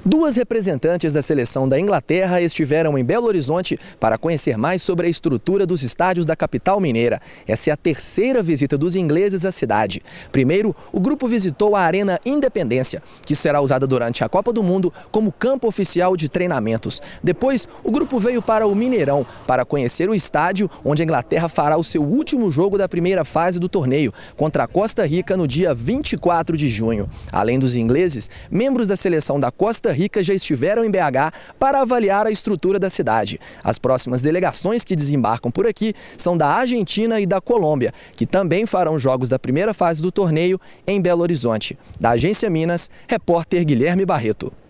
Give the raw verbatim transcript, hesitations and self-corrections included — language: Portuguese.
Duas representantes da seleção da Inglaterra estiveram em Belo Horizonte para conhecer mais sobre a estrutura dos estádios da capital mineira. Essa é a terceira visita dos ingleses à cidade. Primeiro, o grupo visitou a Arena Independência, que será usada durante a Copa do Mundo como campo oficial de treinamentos. Depois, o grupo veio para o Mineirão para conhecer o estádio onde a Inglaterra fará o seu último jogo da primeira fase do torneio, contra a Costa Rica no dia vinte e quatro de junho. Além dos ingleses, membros da seleção da Costa Rica já estiveram em B H para avaliar a estrutura da cidade. As próximas delegações que desembarcam por aqui são da Argentina e da Colômbia, que também farão jogos da primeira fase do torneio em Belo Horizonte. Da Agência Minas, repórter Guilherme Barreto.